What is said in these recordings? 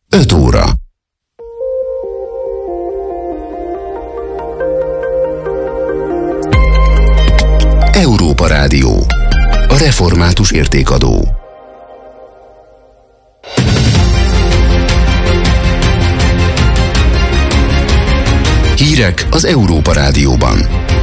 5 óra. Európa Rádió. A református értékadó. Hírek az Európa Rádióban.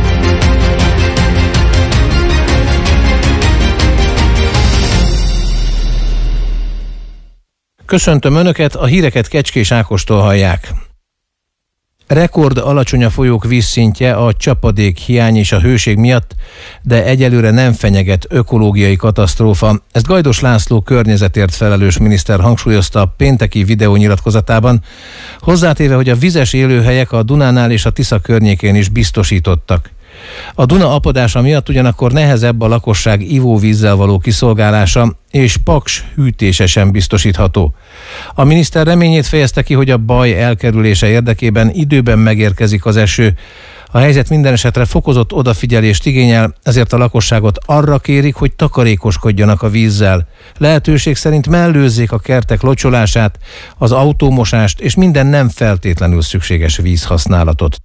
Köszöntöm Önöket, a híreket Kecskés Ákostól hallják. Rekord alacsony a folyók vízszintje a csapadék hiány és a hőség miatt, de egyelőre nem fenyeget ökológiai katasztrófa. Ezt Gajdos László környezetért felelős miniszter hangsúlyozta a pénteki videónyilatkozatában, hozzátéve, hogy a vizes élőhelyek a Dunánál és a Tisza környékén is biztosítottak. A Duna apadása miatt ugyanakkor nehezebb a lakosság ivóvízzel való kiszolgálása, és Paks hűtése sem biztosítható. A miniszter reményét fejezte ki, hogy a baj elkerülése érdekében időben megérkezik az eső. A helyzet minden esetre fokozott odafigyelést igényel, ezért a lakosságot arra kérik, hogy takarékoskodjanak a vízzel. Lehetőség szerint mellőzzék a kertek locsolását, az autómosást és minden nem feltétlenül szükséges vízhasználatot.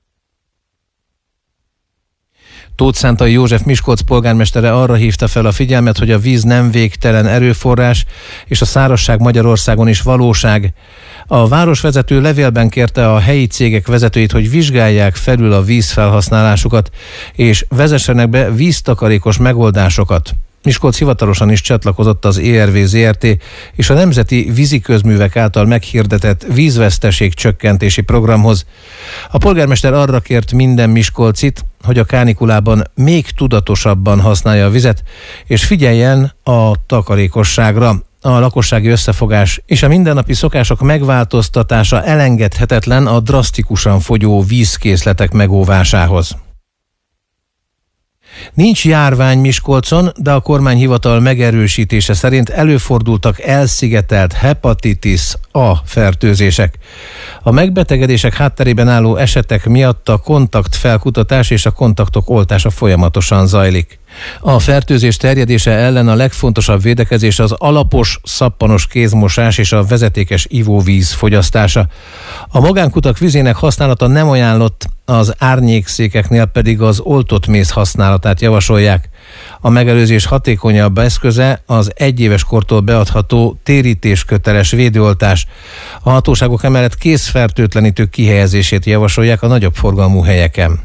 Tóth Szántai József Miskolc polgármestere arra hívta fel a figyelmet, hogy a víz nem végtelen erőforrás, és a szárazság Magyarországon is valóság. A városvezető levélben kérte a helyi cégek vezetőit, hogy vizsgálják felül a vízfelhasználásukat, és vezessenek be víztakarékos megoldásokat. Miskolc hivatalosan is csatlakozott az ERV Zrt. És a Nemzeti Víziközművek által meghirdetett vízveszteség csökkentési programhoz. A polgármester arra kért minden miskolcit, hogy a kánikulában még tudatosabban használja a vizet, és figyeljen a takarékosságra. A lakossági összefogás és a mindennapi szokások megváltoztatása elengedhetetlen a drasztikusan fogyó vízkészletek megóvásához. Nincs járvány Miskolcon, de a kormányhivatal megerősítése szerint előfordultak elszigetelt hepatitis A fertőzések. A megbetegedések hátterében álló esetek miatt a kontaktfelkutatás és a kontaktok oltása folyamatosan zajlik. A fertőzés terjedése ellen a legfontosabb védekezés az alapos, szappanos kézmosás és a vezetékes ivóvíz fogyasztása. A magánkutak vizének használata nem ajánlott, az árnyékszékeknél pedig az oltott méz használatát javasolják. A megelőzés hatékonyabb eszköze az 1 éves kortól beadható térítésköteles védőoltás. A hatóságok emellett kézfertőtlenítők kihelyezését javasolják a nagyobb forgalmú helyeken.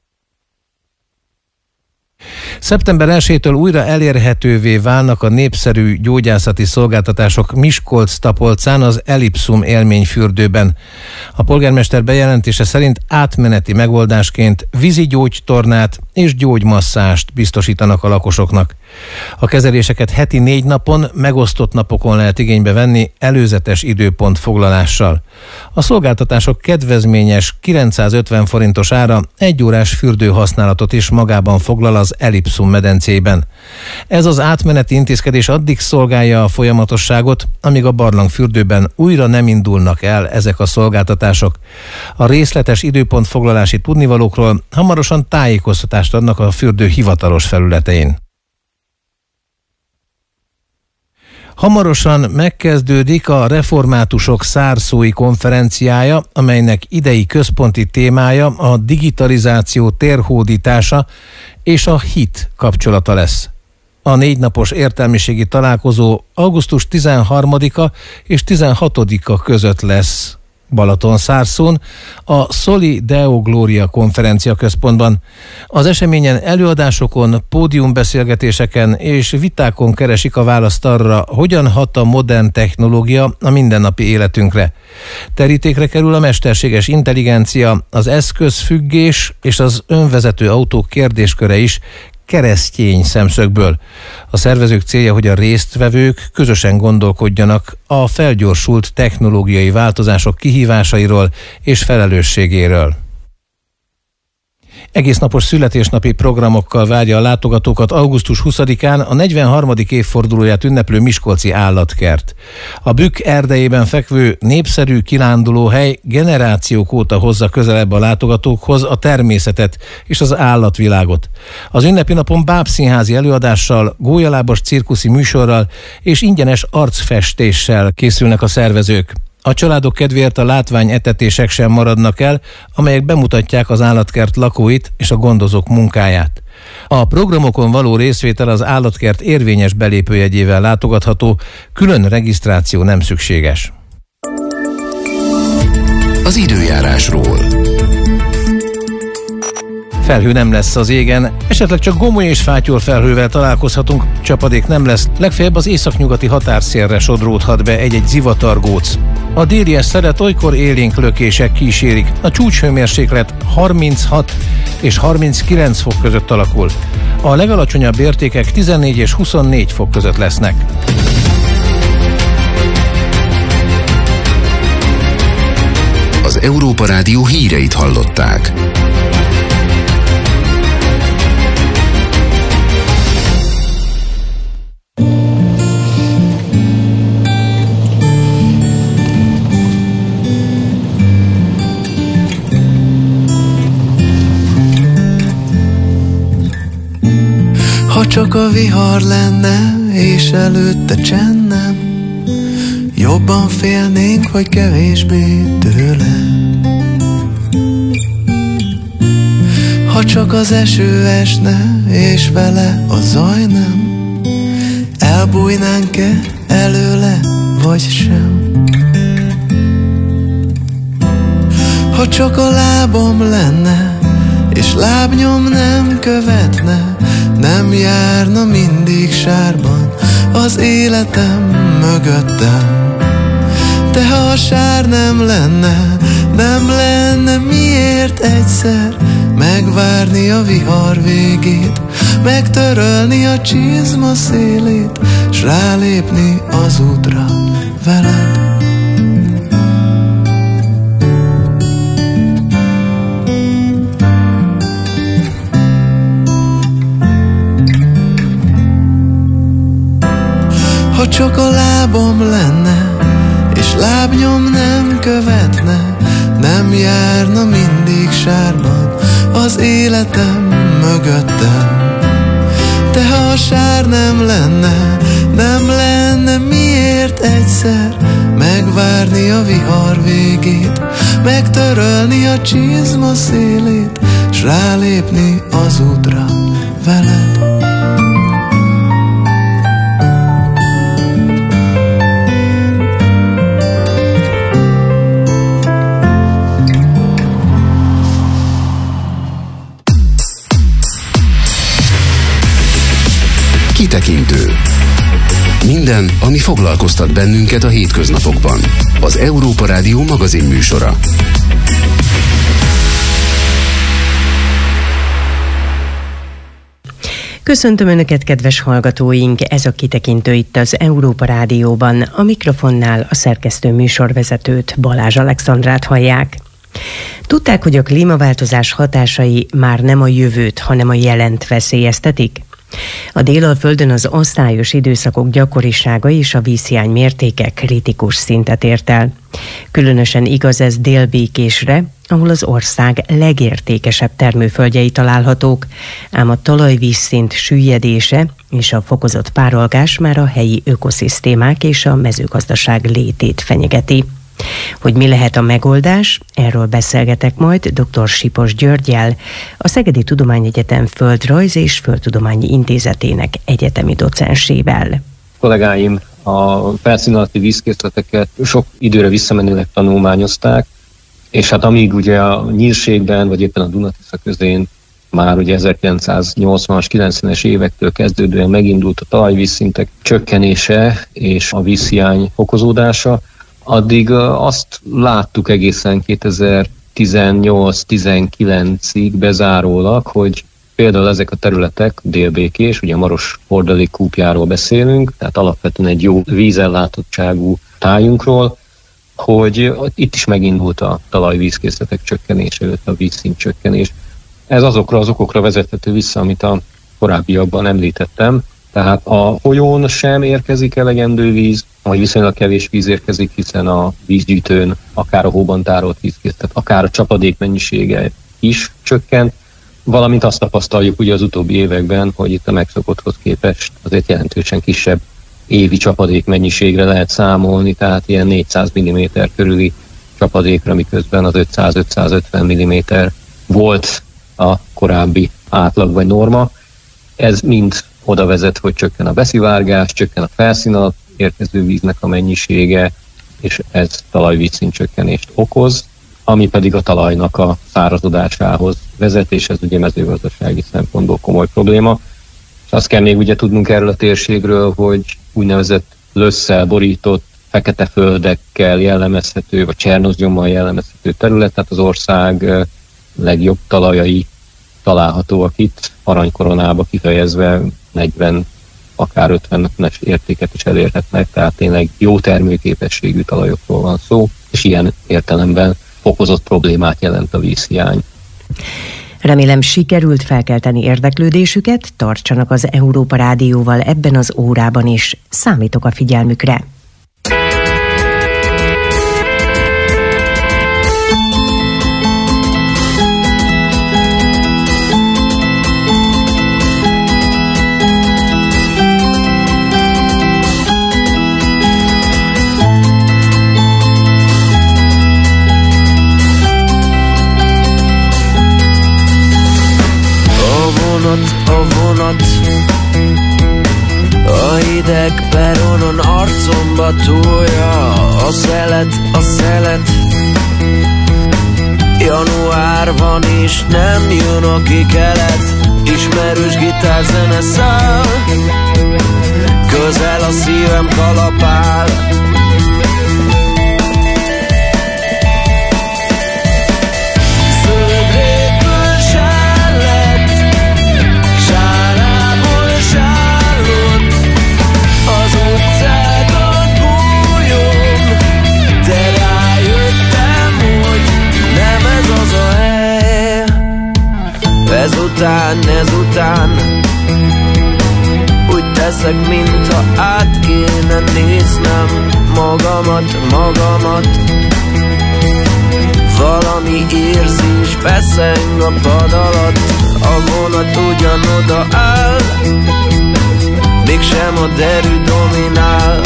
Szeptember 1-től újra elérhetővé válnak a népszerű gyógyászati szolgáltatások Miskolc-Tapolcán az Elipszum élményfürdőben. A polgármester bejelentése szerint átmeneti megoldásként vízi gyógytornát és gyógymasszást biztosítanak a lakosoknak. A kezeléseket heti 4 napon, megosztott napokon lehet igénybe venni előzetes időpontfoglalással. A szolgáltatások kedvezményes 950 forintos ára 1 órás fürdőhasználatot is magában foglal az Elipszum medencében. Ez az átmeneti intézkedés addig szolgálja a folyamatosságot, amíg a barlangfürdőben újra nem indulnak el ezek a szolgáltatások. A részletes időpontfoglalási tudnivalókról hamarosan tájékoztatást adnak a fürdő hivatalos felületein. Hamarosan megkezdődik a reformátusok szárszói konferenciája, amelynek idei központi témája a digitalizáció térhódítása és a hit kapcsolata lesz. A 4 napos értelmiségi találkozó augusztus 13-a és 16-a között lesz Balatonszárszón, a Soli Deo Gloria konferencia központban. Az eseményen előadásokon, pódiumbeszélgetéseken és vitákon keresik a választ arra, hogyan hat a modern technológia a mindennapi életünkre. Terítékre kerül a mesterséges intelligencia, az eszközfüggés és az önvezető autók kérdésköre is, keresztény szemszögből. A szervezők célja, hogy a résztvevők közösen gondolkodjanak a felgyorsult technológiai változások kihívásairól és felelősségéről. Egésznapos születésnapi programokkal várja a látogatókat augusztus 20-án a 43. évfordulóját ünneplő Miskolci Állatkert. A Bükk erdejében fekvő népszerű kirándulóhely generációk óta hozza közelebb a látogatókhoz a természetet és az állatvilágot. Az ünnepi napon bábszínházi előadással, gólyalábas cirkuszi műsorral és ingyenes arcfestéssel készülnek a szervezők. A családok kedvéért a látványetetések sem maradnak el, amelyek bemutatják az állatkert lakóit és a gondozók munkáját. A programokon való részvétel az állatkert érvényes belépőjegyével látogatható, külön regisztráció nem szükséges. Az időjárásról. Felhő nem lesz az égen, esetleg csak gomoly és fáttyol felhővel találkozhatunk, csapadék nem lesz, legfeljebb az északnyugati határszélre sodródhat be egy-egy zivatargóc. A délies szelet olykor élénk lökések kísérik, a csúcshőmérséklet 36 és 39 fok között alakul. A legalacsonyabb értékek 14 és 24 fok között lesznek. Az Európa Rádió híreit hallották. Ha csak a vihar lenne, és előtte csend nem, jobban félnénk, vagy kevésbé tőle. Ha csak az eső esne, és vele a zaj nem, elbújnánk-e előle, vagy sem. Ha csak a lábam lenne, és lábnyom nem követne, nem járna mindig sárban az életem mögöttem. De ha a sár nem lenne miért egyszer megvárni a vihar végét, megtörölni a csizma szélét, s rálépni az útra veled. Ha csak a lábam lenne, és lábnyom nem követne, nem járna mindig sárban az életem mögöttem. De ha a sár nem lenne miért egyszer megvárni a vihar végét, megtörölni a csizma szélét, s rálépni az útra veled. Kitekintő. Minden, ami foglalkoztat bennünket a hétköznapokban. Az Európa Rádió magazin műsora. Köszöntöm Önöket, kedves hallgatóink! Ez a Kitekintő itt az Európa Rádióban. A mikrofonnál a szerkesztő műsorvezetőt, Balázs Alexandrát hallják. Tudták, hogy a klímaváltozás hatásai már nem a jövőt, hanem a jelent veszélyeztetik? A Délalföldön az asszályos időszakok gyakorisága és a vízhiány mértéke kritikus szintet ért el. Különösen igaz ez Délbékésre, ahol az ország legértékesebb termőföldjei találhatók, ám a talajvízszint süllyedése és a fokozott párolgás már a helyi ökoszisztémák és a mezőgazdaság létét fenyegeti. Hogy mi lehet a megoldás, erről beszélgetek majd dr. Sipos Györggyel, a Szegedi Tudományegyetem Földrajz és Földtudományi Intézetének egyetemi docensével. Kollégáim a felszín alatti vízkészleteket sok időre visszamenőleg tanulmányozták, és hát amíg ugye a Nyírségben, vagy éppen a Duna-Tisza közén már ugye 1980-as, 90-es évektől kezdődően megindult a talajvízszintek csökkenése és a vízhiány fokozódása, addig azt láttuk egészen 2018-19-ig bezárólag, hogy például ezek a területek, Délbékés, ugye a Maros-Hordalék kúpjáról beszélünk, tehát alapvetően egy jó vízellátottságú tájunkról, hogy itt is megindult a talajvízkészletek csökkenése, a vízszint csökkenés. Ez azokra az okokra vezethető vissza, amit a korábbiakban említettem. Tehát a folyón sem érkezik elegendő víz, vagy viszonylag kevés víz érkezik, hiszen a vízgyűjtőn, akár a hóban tárolt vízkészlet, akár a csapadék mennyisége is csökkent, valamint azt tapasztaljuk ugye az utóbbi években, hogy itt a megszokotthoz képest azért jelentősen kisebb évi csapadék mennyiségre lehet számolni, tehát ilyen 400 mm körüli csapadékra, miközben az 500-550 mm volt a korábbi átlag vagy norma. Ez mind oda vezet, hogy csökken a beszivárgás, csökken a felszín alatt érkező víznek a mennyisége, és ez talajvízszint csökkenést okoz, ami pedig a talajnak a szárazodásához vezet, és ez ugye mezőgazdasági szempontból komoly probléma. És azt kell még ugye tudnunk erről a térségről, hogy úgynevezett lösszel borított, fekete földekkel jellemezhető, vagy csernozgyommal jellemezhető terület, tehát az ország legjobb talajai találhatóak itt, aranykoronába kifejezve 40, akár 50-es értéket is elérhetnek, tehát tényleg jó termőképességű talajokról van szó, és ilyen értelemben fokozott problémát jelent a vízhiány. Remélem, sikerült felkelteni érdeklődésüket, tartsanak az Európa Rádióval ebben az órában is. Számítok a figyelmükre. A hideg peronon arcomba túlja a szelet. Január van és nem jön a kikelet. Ismerős gitárzene szál, közel a szívem kalapál. Ezután úgy teszek, mintha át kéne néznem magamat. Valami érzés feszeng a pad alatt, a vonat ugyanoda áll, mégsem a derű dominál.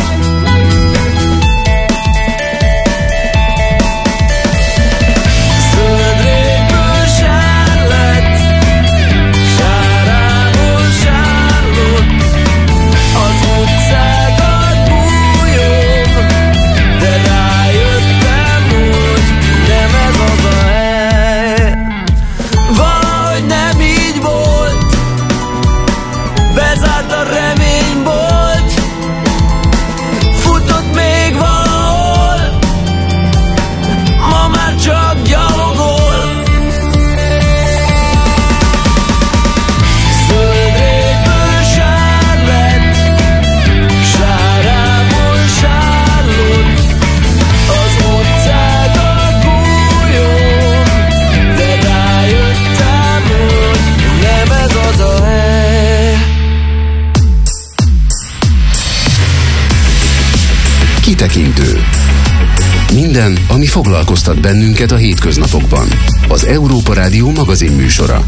Kitekintő. Minden, ami foglalkoztat bennünket a hétköznapokban. Az Európa Rádió magazin műsora.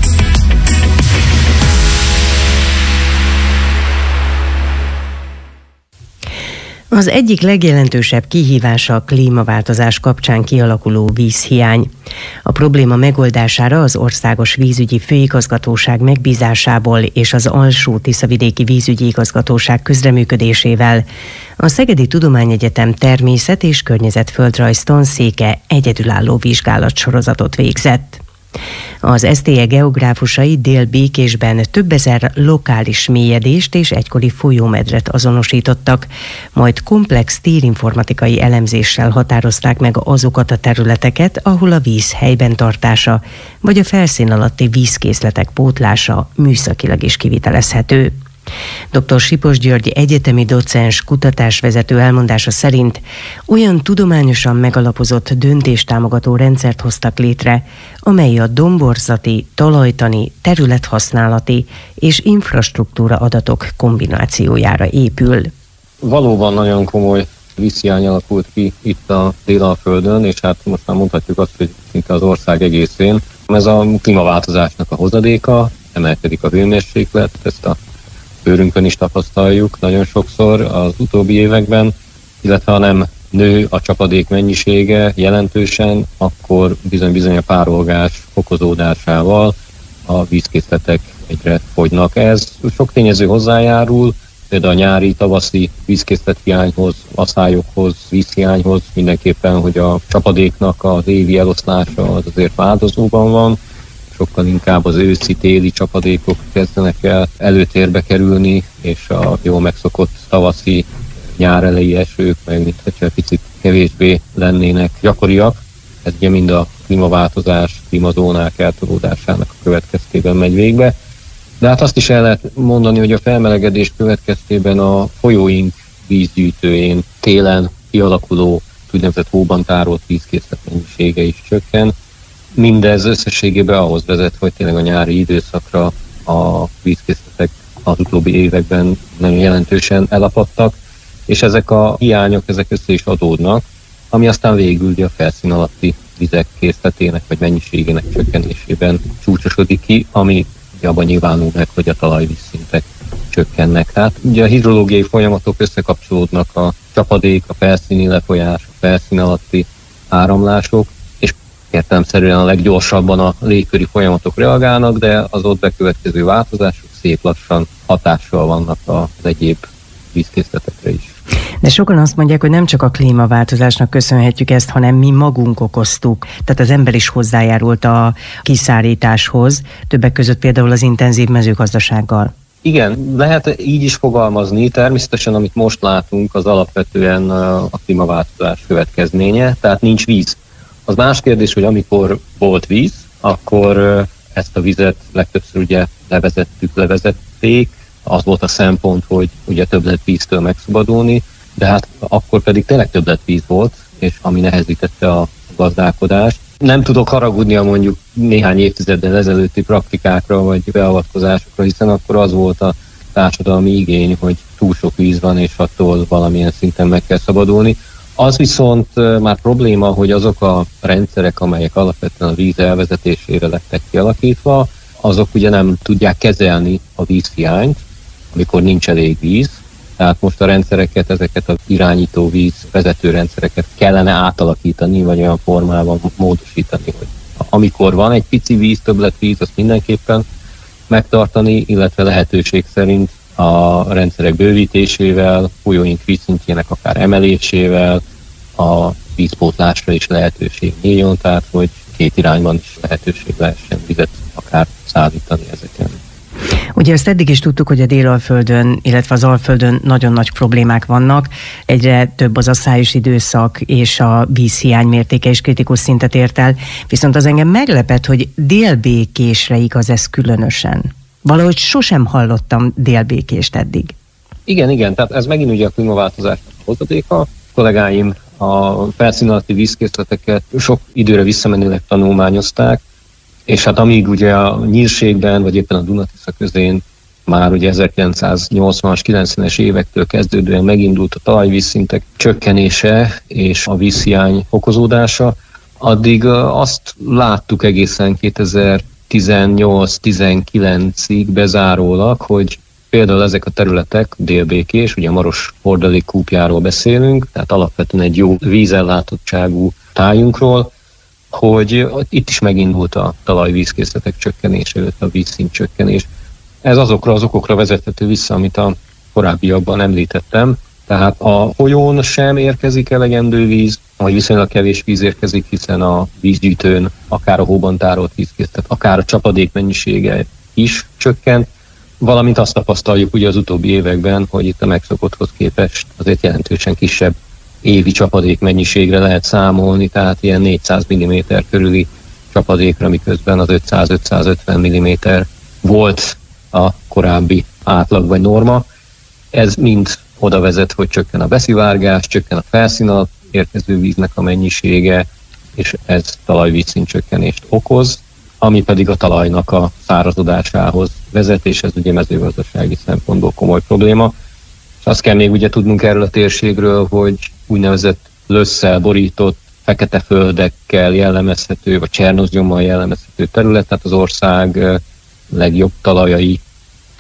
Az egyik legjelentősebb kihívása a klímaváltozás kapcsán kialakuló vízhiány. A probléma megoldására az Országos Vízügyi Főigazgatóság megbízásából és az Alsó-Tiszavidéki Vízügyi Igazgatóság közreműködésével a Szegedi Tudományegyetem Természet- és Környezetföldrajz tanszéke egyedülálló vizsgálatsorozatot végzett. Az SZTE geográfusai Dél-Békésben több ezer lokális mélyedést és egykori folyómedret azonosítottak, majd komplex térinformatikai elemzéssel határozták meg azokat a területeket, ahol a víz helyben tartása vagy a felszín alatti vízkészletek pótlása műszakilag is kivitelezhető. Dr. Sipos György egyetemi docens, kutatásvezető elmondása szerint olyan tudományosan megalapozott döntéstámogató rendszert hoztak létre, amely a domborzati, talajtani, területhasználati és infrastruktúra adatok kombinációjára épül. Valóban nagyon komoly vízhiány alakult ki itt a Délalföldön, és hát most már mondhatjuk azt, hogy szinte az ország egészén. Ez a klímaváltozásnak a hozadéka, emelkedik a hőmérséklet, ezt a bőrünkön is tapasztaljuk nagyon sokszor az utóbbi években, illetve ha nem nő a csapadék mennyisége jelentősen, akkor bizony-bizony a párolgás fokozódásával a vízkészletek egyre fogynak. Ez sok tényező hozzájárul, például a nyári, tavaszi vízkészlethiányhoz, aszályokhoz, vízhiányhoz, mindenképpen, hogy a csapadéknak az évi eloszlása az azért változóban van, sokkal inkább az őszi-téli csapadékok kezdenek el előtérbe kerülni, és a jól megszokott tavaszi, nyár elejé esők, meg mint hogyha picit kevésbé lennének gyakoriak. Ez ugye mind a klímaváltozás, klímazónák eltolódásának a következtében megy végbe. De hát azt is el lehet mondani, hogy a felmelegedés következtében a folyóink vízgyűjtőjén télen kialakuló úgynevezett hóban tárolt vízkészlet mennyisége is csökken. Mindez összességében ahhoz vezet, hogy tényleg a nyári időszakra a vízkészletek az utóbbi években nagyon jelentősen elapadtak, és ezek a hiányok, ezek össze is adódnak, ami aztán végül a felszín alatti vizek készletének vagy mennyiségének csökkenésében csúcsosodik ki, ami abban nyilvánul meg, hogy a talajvízszintek csökkennek. Tehát ugye a hidrológiai folyamatok összekapcsolódnak, a csapadék, a felszíni lefolyás, a felszín alatti áramlások, és értelemszerűen a leggyorsabban a légköri folyamatok reagálnak, de az ott bekövetkező változások szép lassan hatással vannak az egyéb vízkészletekre is. De sokan azt mondják, hogy nem csak a klímaváltozásnak köszönhetjük ezt, hanem mi magunk okoztuk. Tehát az ember is hozzájárult a kiszárításhoz, többek között például az intenzív mezőgazdasággal. Igen, lehet így is fogalmazni. Természetesen, amit most látunk, az alapvetően a klímaváltozás következménye, tehát nincs víz. Az más kérdés, hogy amikor volt víz, akkor ezt a vizet legtöbbször ugye levezették. Az volt a szempont, hogy ugye több lett víztől megszabadulni, de hát akkor pedig tényleg több lett víz volt, és ami nehezítette a gazdálkodást. Nem tudok haragudni a mondjuk néhány évtizeddel ezelőtti praktikákra vagy beavatkozásokra, hiszen akkor az volt a társadalmi igény, hogy túl sok víz van, és attól valamilyen szinten meg kell szabadulni. Az viszont már probléma, hogy azok a rendszerek, amelyek alapvetően a víz elvezetésére lettek kialakítva, azok ugye nem tudják kezelni a vízhiányt, amikor nincs elég víz. Tehát most a rendszereket, ezeket az irányító víz vezető rendszereket kellene átalakítani, vagy olyan formában módosítani, hogy amikor van egy pici víz, többletvíz, azt mindenképpen megtartani, illetve lehetőség szerint a rendszerek bővítésével, folyóink vízszintjének akár emelésével, a vízpótlásra is lehetőség nyíljon, tehát hogy két irányban is lehetőség lehessen vizet akár szállítani ezeken. Ugye ezt eddig is tudtuk, hogy a Délalföldön, illetve az Alföldön nagyon nagy problémák vannak. Egyre több az asszályos időszak, és a vízhiány mértéke is kritikus szintet ért el. Viszont az engem meglepett, hogy Délbékésre igaz ez különösen. Valahogy sosem hallottam délbékést eddig. Igen, tehát ez megint ugye a klímaváltozásnak a hozadéka. A kollégáim a felszín alatti vízkészleteket sok időre visszamenőleg tanulmányozták, és hát amíg ugye a Nyírségben, vagy éppen a Duna-Tisza közén már ugye 1980-as, 90-es évektől kezdődően megindult a talajvízszintek csökkenése és a vízhiány fokozódása, addig azt láttuk egészen 2018-19-ig bezárólag, hogy például ezek a területek, Délbékés, ugye a Maros-Hordalék kúpjáról beszélünk, tehát alapvetően egy jó vízellátottságú tájunkról, hogy itt is megindult a talajvízkészletek csökkenése, illetve a vízszint csökkenés. Ez azokra az okokra vezethető vissza, amit a korábbiakban említettem. Tehát a folyón sem érkezik elegendő víz, vagy viszonylag kevés víz érkezik, hiszen a vízgyűjtőn, akár a hóban tárolt vízkészlet, akár a csapadék mennyisége is csökkent, valamint azt tapasztaljuk ugye az utóbbi években, hogy itt a megszokotthoz képest azért jelentősen kisebb évi csapadék mennyiségre lehet számolni, tehát ilyen 400 mm körüli csapadékra, miközben az 500-550 mm volt a korábbi átlag vagy norma. Ez mind oda vezet, hogy csökken a beszivárgás, csökken a felszín alatt érkező víznek a mennyisége, és ez talajvízszint csökkenést okoz, ami pedig a talajnak a szárazodásához vezet, és ez ugye mezőgazdasági szempontból komoly probléma. És azt kell még ugye tudnunk erről a térségről, hogy úgynevezett lösszel borított, fekete földekkel jellemezhető, vagy csernozgyommal jellemezhető terület, tehát az ország legjobb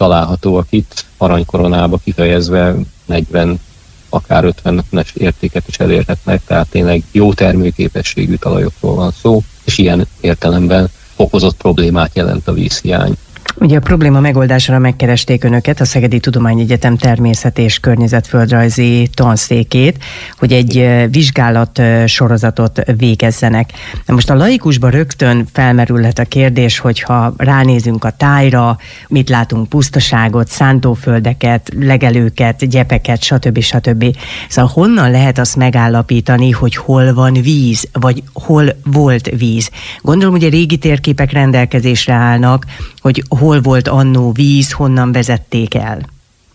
találhatóak itt, aranykoronába kifejezve 40, akár 50-es értéket is elérhetnek, tehát tényleg jó termőképességű talajokról van szó, és ilyen értelemben fokozott problémát jelent a vízhiány. Ugye a probléma megoldására megkeresték önöket, a Szegedi Tudományegyetem természet- és környezetföldrajzi tanszékét, hogy egy vizsgálat sorozatot végezzenek. Na most a laikusban rögtön felmerülhet a kérdés, hogyha ránézünk a tájra, mit látunk, pusztaságot, szántóföldeket, legelőket, gyepeket, stb. Szóval honnan lehet azt megállapítani, hogy hol van víz, vagy hol volt víz? Gondolom, hogy a régi térképek rendelkezésre állnak, hogy hol volt annó víz, honnan vezették el.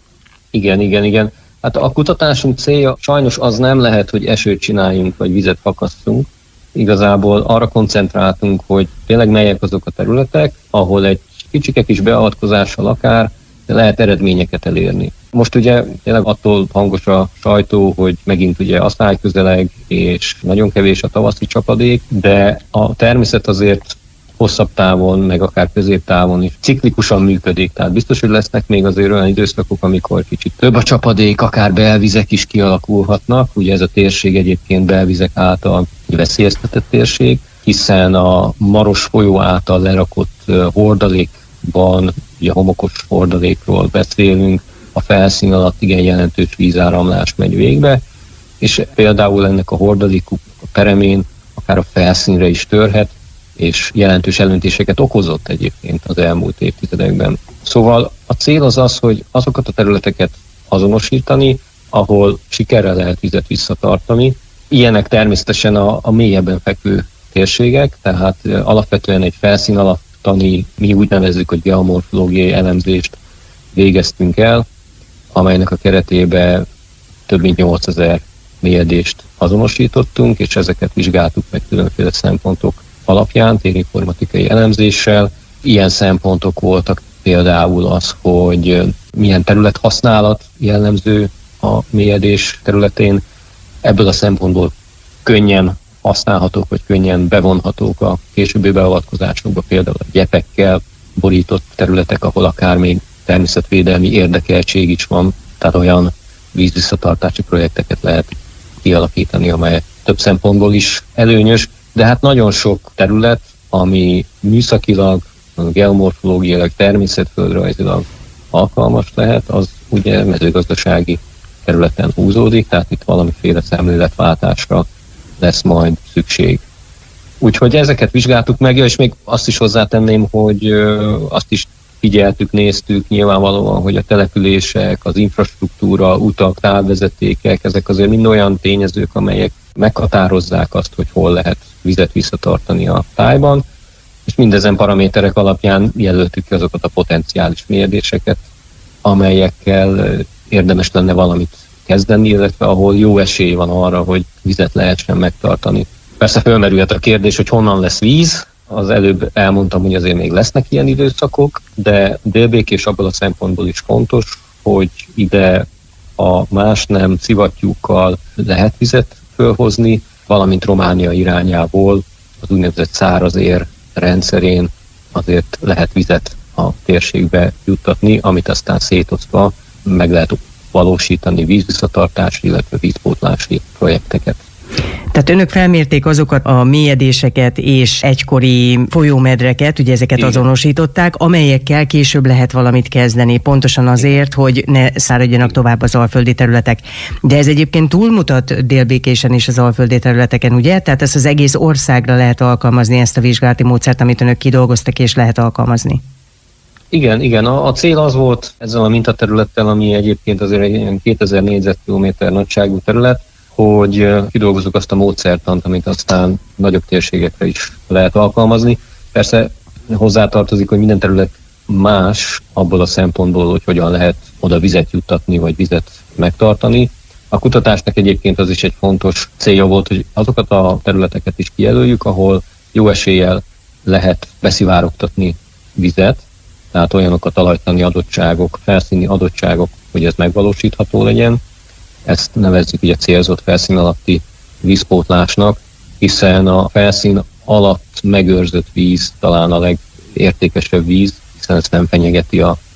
Igen. Hát a kutatásunk célja sajnos az nem lehet, hogy esőt csináljunk, vagy vizet fakasszunk. Igazából arra koncentráltunk, hogy tényleg melyek azok a területek, ahol egy kicsike kis beavatkozással akár lehet eredményeket elérni. Most ugye tényleg attól hangos a sajtó, hogy megint ugye asszályközeleg, és nagyon kevés a tavaszi csapadék, de a természet azért hosszabb távon, meg akár középtávon is ciklikusan működik. Tehát biztos, hogy lesznek még azért olyan időszakok, amikor kicsit több a csapadék, akár belvizek is kialakulhatnak. Ugye ez a térség egyébként belvizek által veszélyeztetett térség, hiszen a Maros folyó által lerakott hordalékban, ugye homokos hordalékról beszélünk, a felszín alatt igen jelentős vízáramlás megy végbe, és például ennek a hordalékuk a peremén akár a felszínre is törhet, és jelentős elöntéseket okozott egyébként az elmúlt évtizedekben. Szóval a cél az, hogy azokat a területeket azonosítani, ahol sikerrel lehet vizet visszatartani. Ilyenek természetesen a mélyebben fekvő térségek, tehát alapvetően egy felszín alattani, mi úgy nevezzük, hogy geomorfológiai elemzést végeztünk el, amelynek a keretében több mint 8000 mélyedést azonosítottunk, és ezeket vizsgáltuk meg különféle szempontok alapján, térinformatikai elemzéssel. Ilyen szempontok voltak például az, hogy milyen területhasználat jellemző a mélyedés területén. Ebből a szempontból könnyen használhatók, vagy könnyen bevonhatók a későbbi beavatkozásokba, például a gyepekkel borított területek, ahol akár még természetvédelmi érdekeltség is van, tehát olyan vízvisszatartási projekteket lehet kialakítani, amely több szempontból is előnyös, de hát nagyon sok terület, ami műszakilag, geomorfológiailag, természetföldrajzilag alkalmas lehet, az ugye mezőgazdasági területen húzódik, tehát itt valamiféle szemléletváltásra lesz majd szükség. Úgyhogy ezeket vizsgáltuk meg, és még azt is hozzátenném, hogy azt is figyeltük, néztük nyilvánvalóan, hogy a települések, az infrastruktúra, utak, távvezetékek, ezek azért mind olyan tényezők, amelyek meghatározzák azt, hogy hol lehet vizet visszatartani a tájban, és mindezen paraméterek alapján jelöltük ki azokat a potenciális mélyedéseket, amelyekkel érdemes lenne valamit kezdeni, illetve ahol jó esély van arra, hogy vizet lehessen megtartani. Persze fölmerülhet a kérdés, hogy honnan lesz víz. Az előbb elmondtam, hogy azért még lesznek ilyen időszakok, de Délbékés abból a szempontból is fontos, hogy ide a más nem szivattyúkkal lehet vizet fölhozni, valamint Románia irányából az úgynevezett szárazér rendszerén azért lehet vizet a térségbe juttatni, amit aztán szétosztva meg lehet valósítani vízvisszatartási, illetve vízpótlási projekteket. Tehát önök felmérték azokat a mélyedéseket és egykori folyómedreket, ugye ezeket azonosították, amelyekkel később lehet valamit kezdeni, pontosan azért, hogy ne száradjanak tovább az alföldi területek. De ez egyébként túlmutat Délbékésen is az alföldi területeken, ugye? Tehát ezt az egész országra lehet alkalmazni, ezt a vizsgálati módszert, amit önök kidolgoztak, és lehet alkalmazni. Igen. A cél az volt ezzel a mintaterülettel, ami egyébként azért egy 2000 négyzetkilométer nagyságú terület, hogy kidolgozzuk azt a módszertant, amit aztán nagyobb térségekre is lehet alkalmazni. Persze hozzátartozik, hogy minden terület más abból a szempontból, hogy hogyan lehet oda vizet juttatni, vagy vizet megtartani. A kutatásnak egyébként az is egy fontos célja volt, hogy azokat a területeket is kijelöljük, ahol jó eséllyel lehet beszivárogtatni vizet, tehát olyanok a talajtani adottságok, felszíni adottságok, hogy ez megvalósítható legyen. Ezt nevezzük ugye célzott felszín alatti vízpótlásnak, hiszen a felszín alatt megőrzött víz talán a legértékesebb víz, hiszen ezt nem fenyegeti a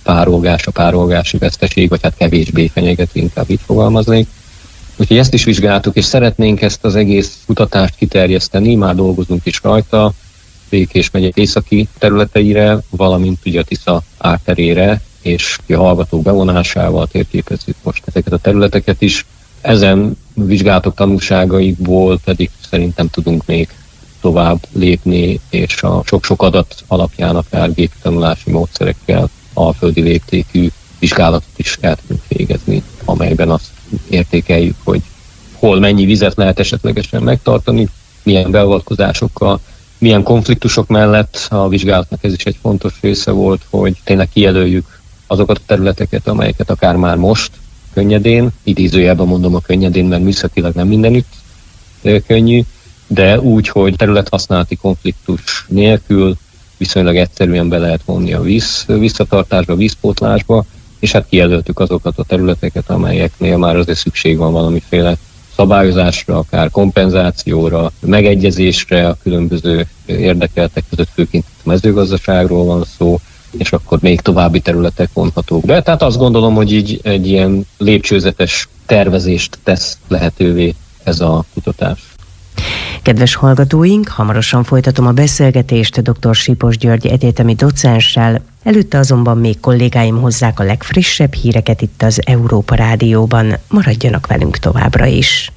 a párolgási veszteség, vagy hát kevésbé fenyegető, inkább így fogalmaznék. Úgyhogy ezt is vizsgáltuk, és szeretnénk ezt az egész kutatást kiterjeszteni, már dolgozunk is rajta, Békés megye északi területeire, valamint ugye a Tisza árterére, és a hallgatók bevonásával térképezzük most ezeket a területeket is. Ezen vizsgálatok tanulságaikból pedig szerintem tudunk még tovább lépni, és a sok-sok adat alapján akár gépi tanulási módszerekkel alföldi léptékű vizsgálatot is el tudunk végezni, amelyben azt értékeljük, hogy hol mennyi vizet lehet esetlegesen megtartani, milyen beavatkozásokkal, milyen konfliktusok mellett. A vizsgálatnak ez is egy fontos része volt, hogy tényleg kijelöljük azokat a területeket, amelyeket akár már most könnyedén, idézőjelben mondom a könnyedén, mert műszatilag nem mindenütt könnyű, de úgy, hogy területhasználati konfliktus nélkül viszonylag egyszerűen be lehet vonni a visszatartásba, vízpótlásba, és hát kijelöltük azokat a területeket, amelyeknél már azért szükség van valamiféle szabályozásra, akár kompenzációra, megegyezésre a különböző érdekeltek között, főként a mezőgazdaságról van szó, és akkor még további területek vonhatók be. Tehát azt gondolom, hogy így egy ilyen lépcsőzetes tervezést tesz lehetővé ez a kutatás. Kedves hallgatóink, hamarosan folytatom a beszélgetést dr. Sipos György egyetemi docenssel, előtte azonban még kollégáim hozzák a legfrissebb híreket itt az Európa Rádióban. Maradjanak velünk továbbra is.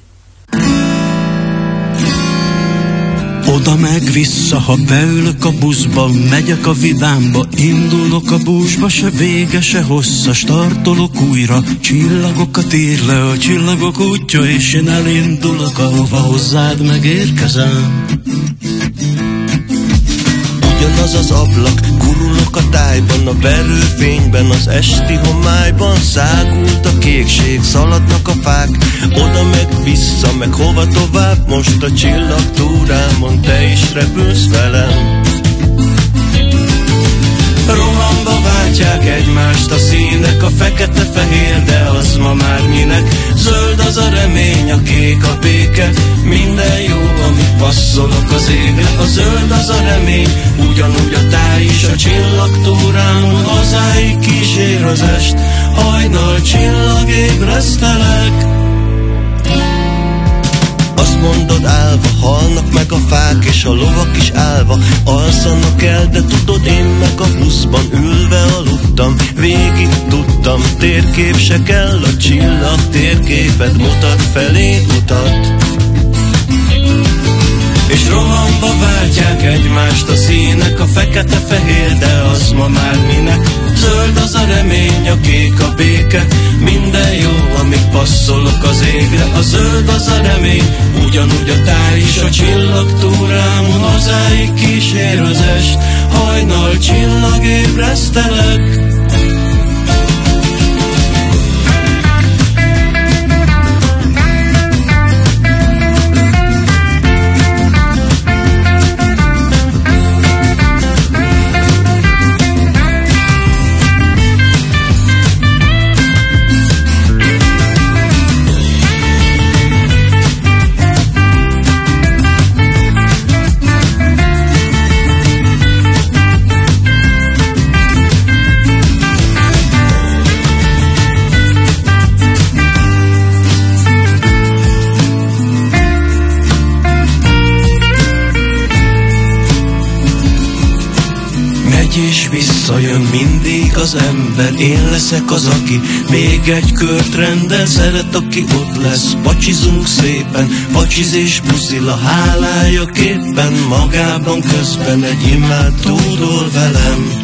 Oda meg vissza, ha beülök a buszba, megyek a vidámba, indulok a búzsba, se vége, se hossza, startolok újra, csillagokat ír le a csillagok útja, és én elindulok, ahova hozzád megérkezem. Ugyanaz az ablak, gurulok a tájban, a berőfényben, az esti homályban, szágult a kékség, szaladnak a fák, oda meg vissza, meg hova tovább, most a csillagtúrámon te is repülsz velem. Rohamba váltják egymást a színek, a fekete-fehér, de az ma már minek? Zöld az a remény, a kék a béke, minden jó, amit passzolok az égre. A zöld az a remény, ugyanúgy a táj is a csillagtúrámon, hazáig kísér az est, hajnal csillagébresztelek. Azt mondod állva, halnak meg a fák, és a lovak is állva alszanak el, de tudod, én meg a buszban ülve aludtam, végig tudtam, térkép se kell, a csillag térképet mutat felé utat. És rohamba váltják egymást a színek, a fekete-fehér, de az ma már minek? Zöld az a remény, a kék a béke, minden jó, amíg passzolok az égre. A zöld az a remény, ugyanúgy a táj is a csillagtúrámon, hazáig kísér az est, hajnal csillagébresztelek. És visszajön mindig az ember, én leszek az, aki még egy kört rendel, szeret, aki ott lesz, pacsizunk szépen, pacsizés puszil a hálájaképpen, magában közben egy imádtódol velem.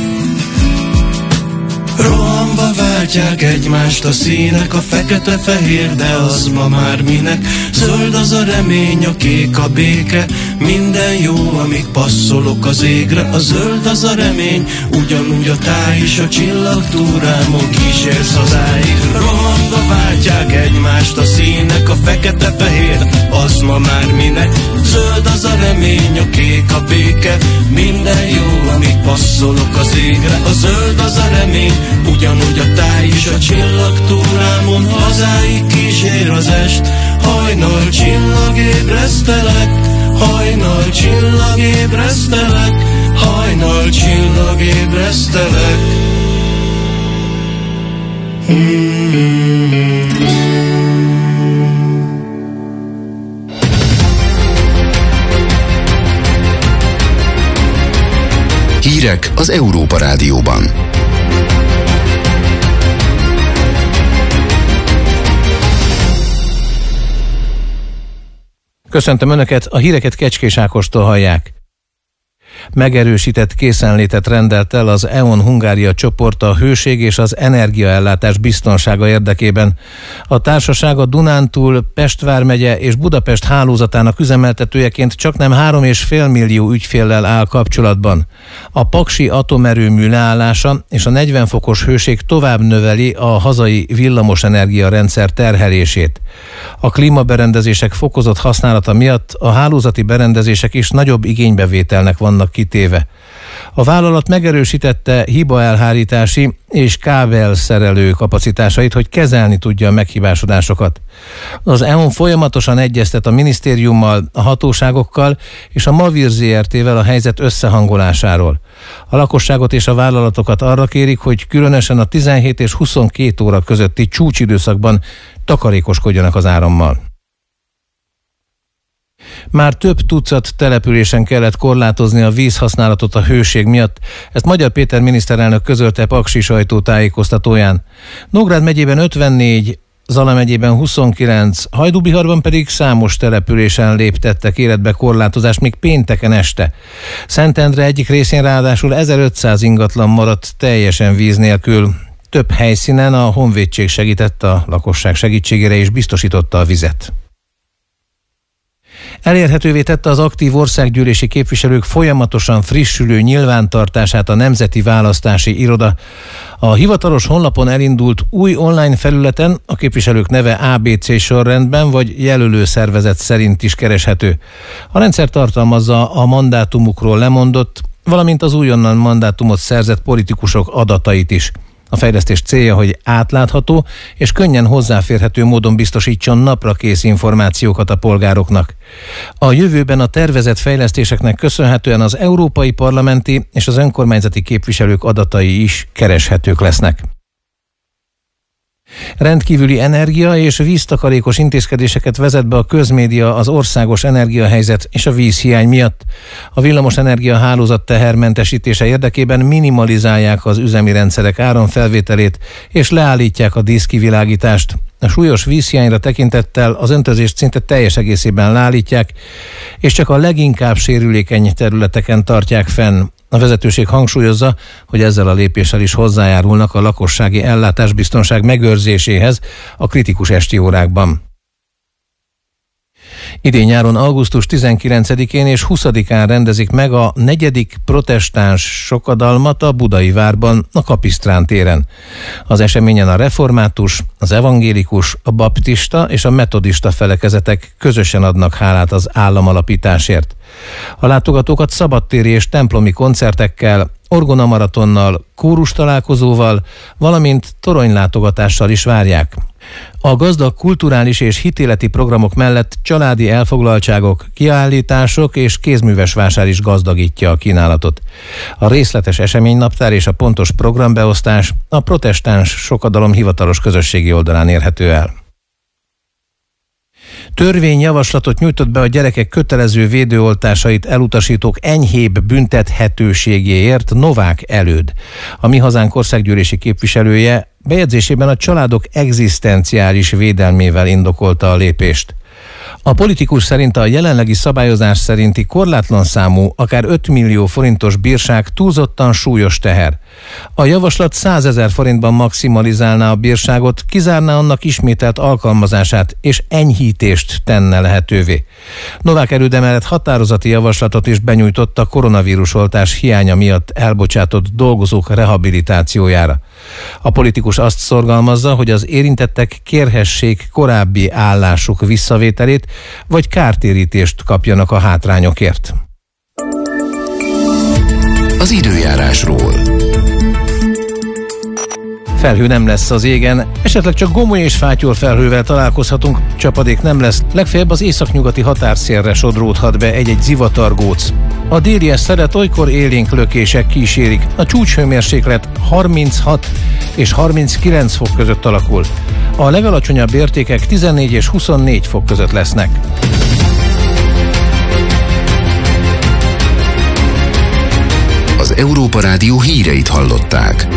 Rohamba váltják egymást a színek, a fekete-fehér, de az ma már minek? Zöld az a remény, a kék a béke, minden jó, amíg passzolok az égre. A zöld az a remény, ugyanúgy a táj is a csillagtúrámon kísérsz hazáig. Rohamba váltják egymást a színek, a fekete-fehér, az ma már minek? Zöld az a remény, a kék a béke, minden jó, amíg passzolok az égre. A zöld az a remény, ugyanúgy a táj is a csillagtúrámon, hazáig kísér az est, hajnal csillagébresztelek, hajnal csillagébresztelek, hajnal csillagébresztelek. Hírek az Európa Rádióban. Köszöntöm Önöket, a híreket Kecskés Ákostól hallják. Megerősített készenlétet rendelt el az E.ON Hungária csoport a hőség és az energiaellátás biztonsága érdekében. A társaság a Dunántúl, Pest vármegye és Budapest hálózatának üzemeltetőjeként csaknem 3,5 millió ügyféllel áll kapcsolatban. A paksi atomerőmű leállása és a 40 fokos hőség tovább növeli a hazai villamosenergia rendszer terhelését. A klímaberendezések fokozott használata miatt a hálózati berendezések is nagyobb igénybevételnek vannak kitéve. A vállalat megerősítette hibaelhárítási és kábelszerelő kapacitásait, hogy kezelni tudja a meghibásodásokat. Az E.ON folyamatosan egyeztet a minisztériummal, a hatóságokkal és a Mavir Zrt-vel a helyzet összehangolásáról. A lakosságot és a vállalatokat arra kérik, hogy különösen a 17 és 22 óra közötti csúcsidőszakban takarékoskodjanak az árammal. Már több tucat településen kellett korlátozni a vízhasználatot a hőség miatt. Ezt Magyar Péter miniszterelnök közölte Paksi sajtótájékoztatóján. Nógrád megyében 54, Zala megyében 29, Hajdúbiharban pedig számos településen léptettek életbe korlátozást, még pénteken este. Szentendre egyik részén ráadásul 1500 ingatlan maradt teljesen víz nélkül. Több helyszínen a honvédség segített, a lakosság segítségére és biztosította a vizet. Elérhetővé tette az aktív országgyűlési képviselők folyamatosan frissülő nyilvántartását a Nemzeti Választási Iroda. A hivatalos honlapon elindult új online felületen a képviselők neve ABC sorrendben vagy jelölő szervezet szerint is kereshető. A rendszer tartalmazza a mandátumukról lemondott, valamint az újonnan mandátumot szerzett politikusok adatait is. A fejlesztés célja, hogy átlátható és könnyen hozzáférhető módon biztosítson naprakész információkat a polgároknak. A jövőben a tervezett fejlesztéseknek köszönhetően az európai parlamenti és az önkormányzati képviselők adatai is kereshetők lesznek. Rendkívüli energia és víztakarékos intézkedéseket vezet be a közmédia az országos energiahelyzet és a vízhiány miatt. A villamosenergia hálózat tehermentesítése érdekében minimalizálják az üzemi rendszerek áramfelvételét és leállítják a díszkivilágítást. A súlyos vízhiányra tekintettel az öntözést szinte teljes egészében leállítják, és csak a leginkább sérülékeny területeken tartják fenn. A vezetőség hangsúlyozza, hogy ezzel a lépéssel is hozzájárulnak a lakossági ellátásbiztonság megőrzéséhez a kritikus esti órákban. Idén nyáron augusztus 19-én és 20-án rendezik meg a 4. protestáns sokadalmat a Budai Várban, a Kapisztrán téren. Az eseményen a református, az evangélikus, a baptista és a metodista felekezetek közösen adnak hálát az államalapításért. A látogatókat szabadtéri és templomi koncertekkel, orgonamaratonnal, kórustalálkozóval, valamint toronylátogatással is várják. A gazdag kulturális és hitéleti programok mellett családi elfoglaltságok, kiállítások és kézműves vásár is gazdagítja a kínálatot. A részletes eseménynaptár és a pontos programbeosztás a protestáns sokadalom hivatalos közösségi oldalán érhető el. Törvényjavaslatot nyújtott be a gyerekek kötelező védőoltásait elutasítók enyhébb büntethetőségéért Novák Előd. A Mi Hazánk országgyűlési képviselője bejegyzésében a családok egzisztenciális védelmével indokolta a lépést. A politikus szerint a jelenlegi szabályozás szerinti korlátlan számú, akár 5 millió forintos bírság túlzottan súlyos teher. A javaslat 100 000 forintban maximalizálná a bírságot, kizárná annak ismételt alkalmazását és enyhítést tenne lehetővé. Novák Előd emellett határozati javaslatot is benyújtott a koronavírusoltás hiánya miatt elbocsátott dolgozók rehabilitációjára. A politikus azt szorgalmazza, hogy az érintettek kérhessék korábbi állásuk visszavételét, vagy kártérítést kapjanak a hátrányokért. Az időjárásról. Felhő nem lesz az égen, esetleg csak gomoly és fátyol felhővel találkozhatunk, csapadék nem lesz, legfeljebb az északnyugati határszélre sodródhat be egy-egy zivatargóc. A délies szelet olykor élénk lökések kísérik, a csúcshőmérséklet 36 és 39 fok között alakul. A legalacsonyabb értékek 14 és 24 fok között lesznek. Az Európa Rádió híreit hallották.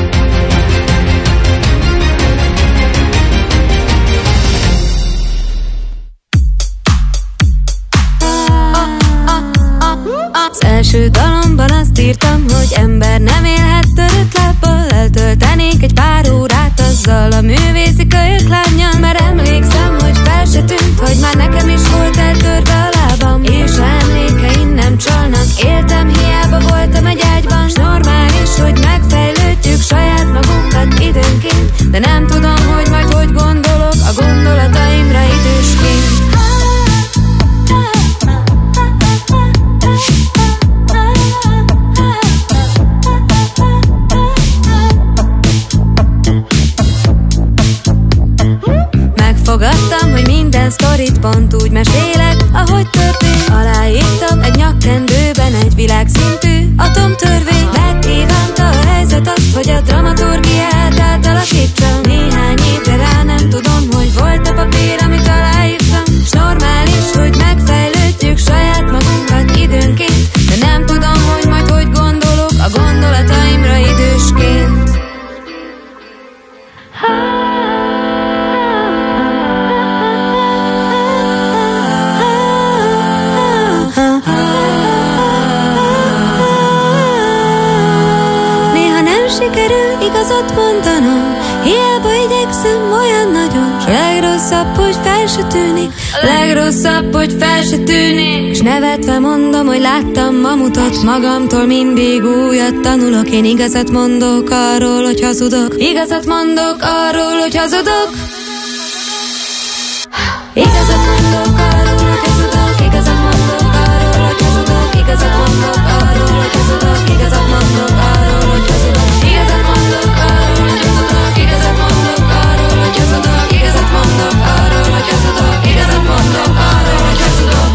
Az első dalomban azt írtam, hogy ember nem élhet törött lábbal. Eltöltenék egy pár órát azzal a művészi kölyök lánnyal. Mert emlékszem, hogy fel se tűnt, hogy már nekem is volt eltörve a lábam. És ha emlékeim nem csalnak, éltem, hiába voltam egy ágyban. S normális, hogy megfejlődjük saját magunkat időnként. De nem tudom, hogy majd hogy gondolok a gondolataimra idősként. Megfogadtam, hogy minden sztorit pont úgy mesélek, ahogy történt. Aláírtam egy nyakkendőben egy világszintű atomtörvény. Megkívánta a helyzet azt, hogy a dramaturgiát átalakítsam. Néhány évre rá nem tudom, hogy volt a papír, amit aláírtam. S normális, hogy megfejlődjük saját magunkat időnként. De nem tudom, hogy majd hogy gondolok a gondolataimra idősként. Sikerül igazat mondanom, hiába igyekszem olyan nagyon. S a legrosszabb, hogy fel se tűnik, legrosszabb, hogy fel se tűnik. S nevetve mondom, hogy láttam mamutot magamtól, mindig újat tanulok. Én igazat mondok arról, hogy hazudok, igazat mondok arról, hogy hazudok. Igazat mondok arról, hogy hazudok, igazat mondok arról, hogy hazudok, igazat mondok arról, hogy hazudok, igazat mondok arról, hogy hazudok. Igazat mondok arról, hogy hazudok, igazat mondok arról, hogy hazudok, igazat mondok arról, hogy hazudok, igazat mondok arról, hogy hazudok.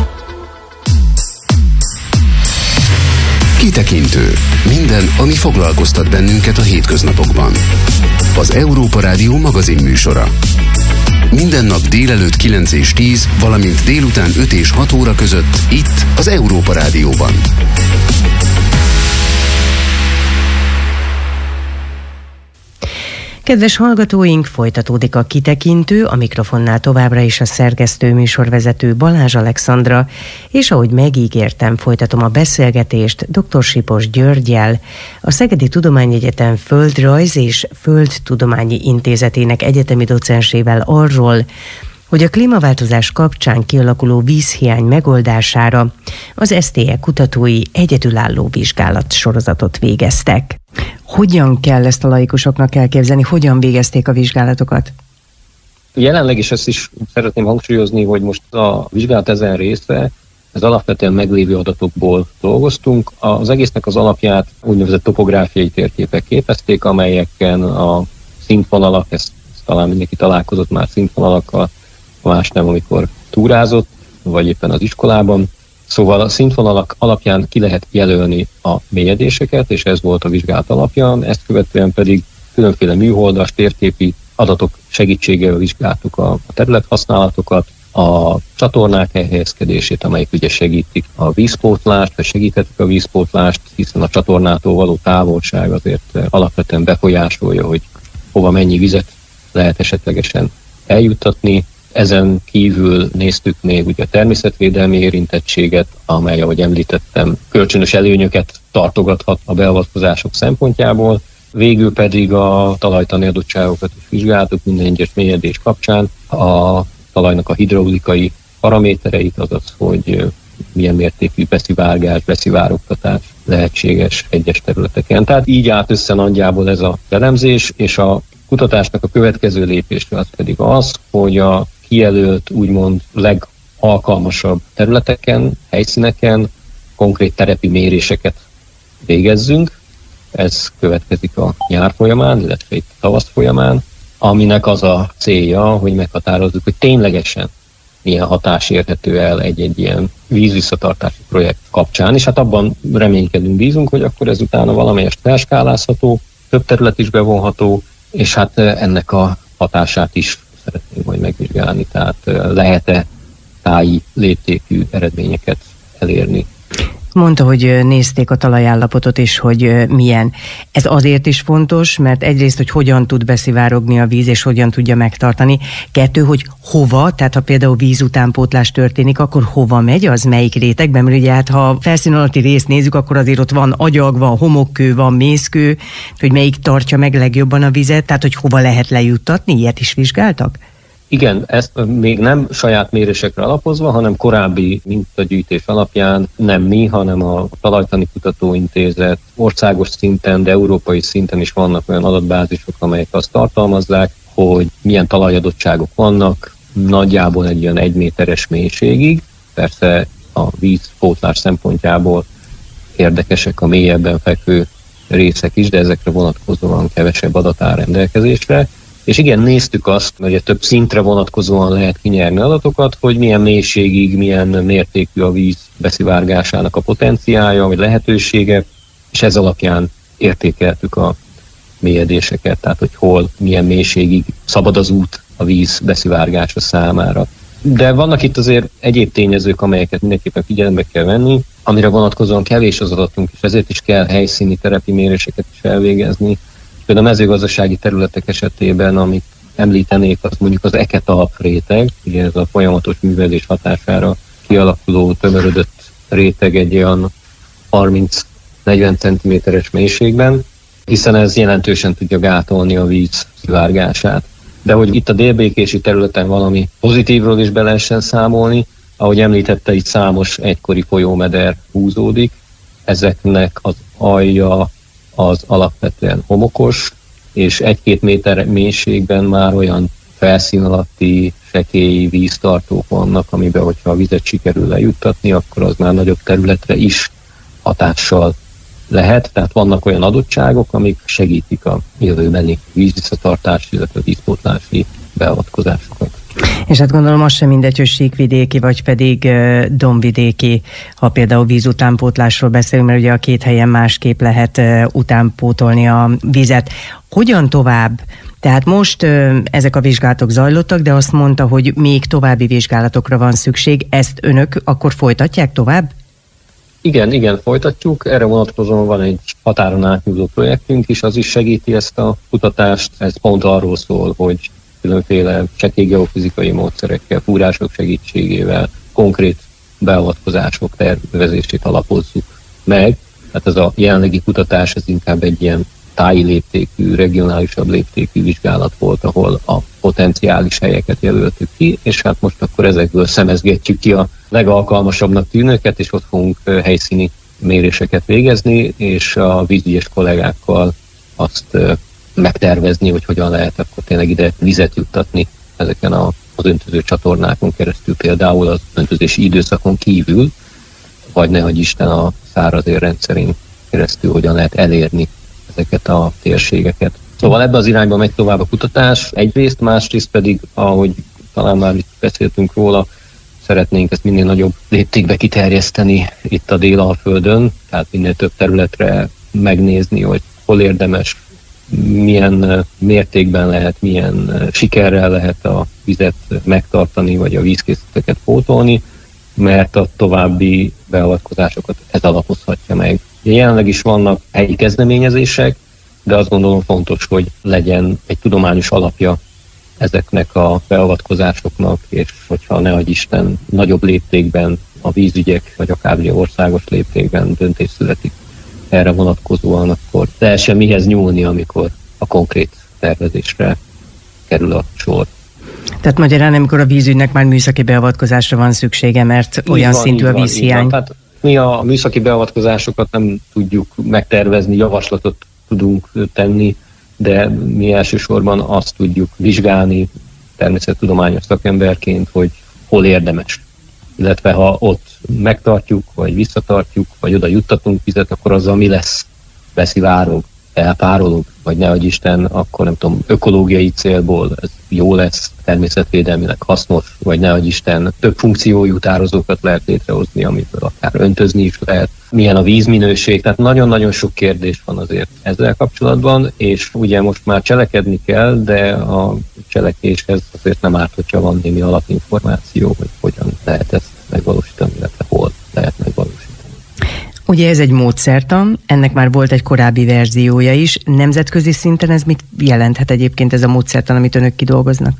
Kitekintő. Minden, ami foglalkoztat bennünket a hétköznapokban. Az Európa Rádió magazin műsora. Minden nap délelőtt 9 és 10, valamint délután 5 és 6 óra között itt az Európa Rádióban. Kedves hallgatóink, folytatódik a Kitekintő, a mikrofonnál továbbra is a szerkesztő műsorvezető Balázs Alexandra, és ahogy megígértem, folytatom a beszélgetést dr. Sipos Györggyel, a Szegedi Tudományegyetem Földrajz és Földtudományi Intézetének egyetemi docensével arról, hogy a klímaváltozás kapcsán kialakuló vízhiány megoldására az STE kutatói egyedülálló vizsgálatsorozatot végeztek. Hogyan kell ezt a laikusoknak elképzelni? Hogyan végezték a vizsgálatokat? Jelenleg is ezt is szeretném hangsúlyozni, hogy most a vizsgálat ezen része, ez alapvetően meglévő adatokból dolgoztunk. Az egésznek az alapját úgynevezett topográfiai térképek képezték, amelyeken a színvonalak, ezt talán mindenki találkozott már színvonalakkal, más nem, amikor túrázott, vagy éppen az iskolában. Szóval a színvonalak alapján ki lehet jelölni a mélyedéseket, és ez volt a vizsgálat alapja, ezt követően pedig különféle műholdas, térképi adatok segítségével vizsgáltuk a területhasználatokat, a csatornák elhelyezkedését, amelyek ugye segítik a vízpótlást, vagy segíthetik a vízpótlást, hiszen a csatornától való távolság azért alapvetően befolyásolja, hogy hova mennyi vizet lehet esetlegesen eljuttatni. Ezen kívül néztük még ugye a természetvédelmi érintettséget, amely, ahogy említettem, kölcsönös előnyöket tartogathat a beavatkozások szempontjából. Végül pedig a talajtani adottságokat is vizsgáltuk minden egyes mélyedés kapcsán. A talajnak a hidraulikai paramétereit, azaz, hogy milyen mértékű beszivárgás, beszivárogtatás lehetséges egyes területeken. Tehát így állt össze nagyjából ez az elemzés, és a kutatásnak a következő lépése az pedig az, hogy a kijelölt, úgymond legalkalmasabb területeken, helyszíneken konkrét terepi méréseket végezzünk. Ez következik a nyár folyamán, illetve itt a tavasz folyamán, aminek az a célja, hogy meghatározzuk, hogy ténylegesen milyen hatás érhető el egy ilyen vízvisszatartási projekt kapcsán, és hát abban reménykedünk, bízunk, hogy akkor ez utána valamelyest felskálázható, több terület is bevonható, és hát ennek a hatását is szeretnénk majd megvizsgálni, tehát lehet-e táji léptékű eredményeket elérni. Mondta, hogy nézték a talajállapotot is, hogy milyen. Ez azért is fontos, mert egyrészt, hogy hogyan tud beszivárogni a víz, és hogyan tudja megtartani. 2, hogy hova, tehát ha például vízutánpótlás történik, akkor hova megy, az melyik rétegben? Mert ugye hát ha felszín alatti részt nézzük, akkor azért ott van agyag, van homokkő, van mészkő, hogy melyik tartja meg legjobban a vizet, tehát hogy hova lehet lejuttatni, ilyet is vizsgáltak? Igen, ezt még nem saját mérésekre alapozva, hanem korábbi mintagyűjtés alapján nem mi, hanem a Talajtani Kutatóintézet országos szinten, de európai szinten is vannak olyan adatbázisok, amelyek azt tartalmazzák, hogy milyen talajadottságok vannak, nagyjából egy olyan 1 méteres mélységig. Persze a vízpótlás szempontjából érdekesek a mélyebben fekvő részek is, de ezekre vonatkozóan kevesebb adat áll rendelkezésre. És igen, néztük azt, hogy több szintre vonatkozóan lehet kinyerni adatokat, hogy milyen mélységig, milyen mértékű a víz beszivárgásának a potenciálja, vagy lehetősége, és ez alapján értékeltük a mélyedéseket, tehát hogy hol, milyen mélységig szabad az út a víz beszivárgása számára. De vannak itt azért egyéb tényezők, amelyeket mindenképpen figyelembe kell venni, amire vonatkozóan kevés az adatunk, és ezért is kell helyszíni terepi méréseket is elvégezni. Például a mezőgazdasági területek esetében, amit említenék, az mondjuk az eketalp réteg, ugye ez a folyamatos művelés hatására kialakuló tömörödött réteg egy olyan 30-40 cm-es mélységben, hiszen ez jelentősen tudja gátolni a víz szivárgását. De hogy itt a délbékési területen valami pozitívról is be lehessen számolni, ahogy említette, itt számos egykori folyómeder húzódik, ezeknek az alja az alapvetően homokos, és 1-2 méter mélységben már olyan felszín alatti sekély víztartók vannak, amiben, hogyha a vizet sikerül lejuttatni, akkor az már nagyobb területre is hatással lehet. Tehát vannak olyan adottságok, amik segítik a jövőbeni vízvisszatartást, illetve vízpótlási beavatkozásokat. És hát gondolom az sem mindegy, hogy síkvidéki, vagy pedig dombvidéki, ha például vízutánpótlásról beszélünk, mert ugye a 2 helyen másképp lehet utánpótolni a vizet. Hogyan tovább? Tehát most ezek a vizsgálatok zajlottak, de azt mondta, hogy még további vizsgálatokra van szükség. Ezt önök akkor folytatják tovább? Igen, folytatjuk. Erre vonatkozóan van egy határon átnyúló projektünk is, az is segíti ezt a kutatást. Ez pont arról szól, hogy különféle csekély geofizikai módszerekkel, fúrások segítségével konkrét beavatkozások tervezését alapozzuk meg. Tehát ez a jelenlegi kutatás, ez inkább egy ilyen táji léptékű, regionálisabb léptékű vizsgálat volt, ahol a potenciális helyeket jelöltük ki, és hát most akkor ezekből szemezgetjük ki a legalkalmasabbnak tűnőket, és ott fogunk helyszíni méréseket végezni, és a vízügyes kollégákkal azt megtervezni, hogy hogyan lehet akkor tényleg ide vizet juttatni ezeken az öntöző csatornákon keresztül, például az öntözési időszakon kívül, vagy nehogy Isten a szárazér rendszerén keresztül hogyan lehet elérni ezeket a térségeket. Szóval ebbe az irányba megy tovább a kutatás egyrészt, másrészt pedig, ahogy talán már itt beszéltünk róla, szeretnénk ezt minél nagyobb léptékbe kiterjeszteni itt a Délalföldön, tehát minél több területre megnézni, hogy hol érdemes, milyen mértékben lehet, milyen sikerrel lehet a vizet megtartani, vagy a vízkészleteket pótolni, mert a további beavatkozásokat ez alapozhatja meg. Jelenleg is vannak helyi kezdeményezések, de azt gondolom fontos, hogy legyen egy tudományos alapja ezeknek a beavatkozásoknak, és hogyha ne adj Isten nagyobb léptékben a vízügyek, vagy akár ugye országos léptékben döntés születik erre vonatkozóan, akkor lehessen mihez nyúlni, amikor a konkrét tervezésre kerül a sor. Tehát magyarán, amikor a vízügynek már műszaki beavatkozásra van szüksége, mert olyan szintű a vízhiány. Tehát mi a műszaki beavatkozásokat nem tudjuk megtervezni, javaslatot tudunk tenni, de mi elsősorban azt tudjuk vizsgálni természettudományos szakemberként, hogy hol érdemes. Illetve ha ott megtartjuk, vagy visszatartjuk, vagy oda juttatunk vizet, akkor azzal mi lesz? Beszivárog, elpárolog, vagy nehogy Isten, akkor nem tudom, ökológiai célból ez jó lesz, természetvédelmileg hasznos, vagy nehogy Isten, több funkciójú tározókat lehet létrehozni, amiből akár öntözni is lehet. Milyen a vízminőség, tehát nagyon-nagyon sok kérdés van azért ezzel kapcsolatban, és ugye most már cselekedni kell, de a cselekvéshez azért nem árt, hogyha van némi alapinformáció, hogy hogyan lehet ezt megvalósítani, illetve hol lehet megvalósítani. Ugye ez egy módszertan, ennek már volt egy korábbi verziója is. Nemzetközi szinten ez mit jelenthet egyébként ez a módszertan, amit önök kidolgoznak?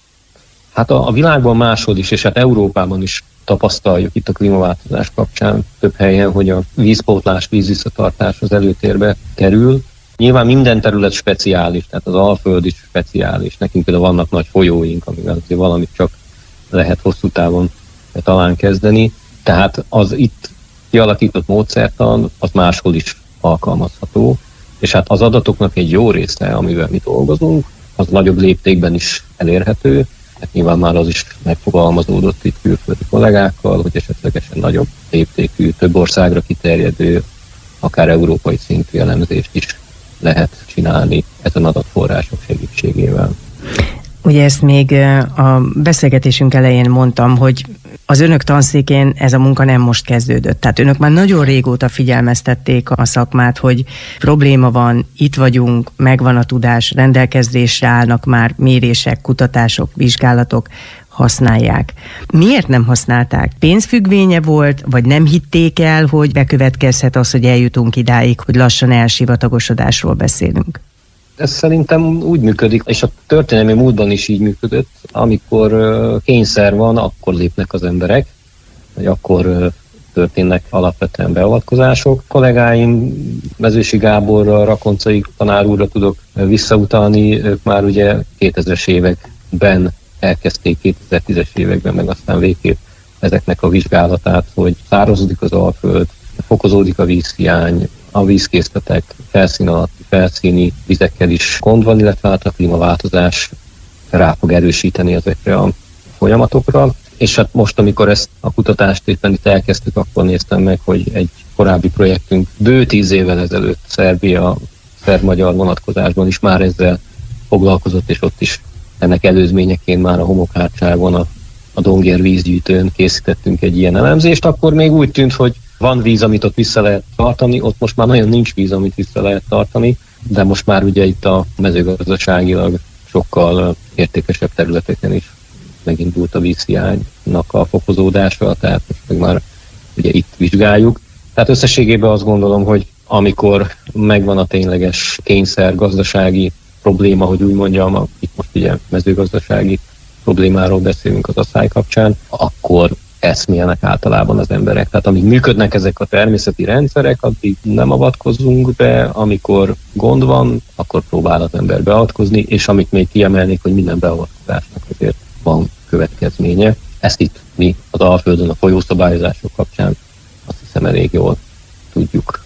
Hát a világban máshol is, és hát Európában is tapasztaljuk itt a klímaváltozás kapcsán több helyen, hogy a vízpótlás, vízvisszatartás az előtérbe kerül. Nyilván minden terület speciális, tehát az Alföld is speciális. Nekünk például vannak nagy folyóink, amivel azért valamit csak lehet hosszú távon talán kezdeni. Tehát az itt kialakított módszertan az máshol is alkalmazható, és hát az adatoknak egy jó része, amivel mi dolgozunk, az nagyobb léptékben is elérhető. Hát nyilván már az is megfogalmazódott itt külföldi kollégákkal, hogy esetlegesen nagyobb léptékű, több országra kiterjedő, akár európai szintű elemzést is lehet csinálni ezen adatforrások segítségével. Ugye ezt még a beszélgetésünk elején mondtam, hogy az önök tanszékén ez a munka nem most kezdődött. Tehát önök már nagyon régóta figyelmeztették a szakmát, hogy probléma van, itt vagyunk, megvan a tudás, rendelkezésre állnak már mérések, kutatások, vizsgálatok, használják. Miért nem használták? Pénzfüggvénye volt, vagy nem hitték el, hogy bekövetkezhet az, hogy eljutunk idáig, hogy lassan elsivatagosodásról beszélünk? Ez szerintem úgy működik, és a történelmi múltban is így működött, amikor kényszer van, akkor lépnek az emberek, vagy akkor történnek alapvetően beavatkozások. Kollégáim, Mezősi Gáborra, Rakoncai tanár úrra tudok visszautalni, ők már ugye 2000-es években elkezdték, 2010-es években, meg aztán végképp ezeknek a vizsgálatát, hogy szárazodik az Alföld, fokozódik a vízhiány, a vízkészletek, felszín alatti, felszíni vizekkel is gond van, illetve hát a klímaváltozás rá fog erősíteni ezekre a folyamatokra. És hát most, amikor ezt a kutatást éppen itt elkezdtük, akkor néztem meg, hogy egy korábbi projektünk bő 10 évvel ezelőtt szerb-magyar vonatkozásban is már ezzel foglalkozott, és ott is ennek előzményeként már a Homokhátságon, a Dongér vízgyűjtőn készítettünk egy ilyen elemzést, akkor még úgy tűnt, hogy van víz, amit ott vissza lehet tartani, ott most már nagyon nincs víz, amit vissza lehet tartani, de most már ugye itt a mezőgazdaságilag sokkal értékesebb területeken is megindult a vízhiánynak a fokozódása, tehát most meg már ugye itt vizsgáljuk. Tehát összességében azt gondolom, hogy amikor megvan a tényleges kényszer gazdasági probléma, hogy úgy mondjam, itt most ugye mezőgazdasági problémáról beszélünk az asszály kapcsán, akkor eszmélnek általában az emberek. Tehát amíg működnek ezek a természeti rendszerek, addig nem avatkozunk be, amikor gond van, akkor próbál az ember beavatkozni, és amit még kiemelnék, hogy minden beavatkozásnak azért van következménye. Ezt itt mi az Alföldön a folyószabályozások kapcsán azt hiszem elég jól tudjuk.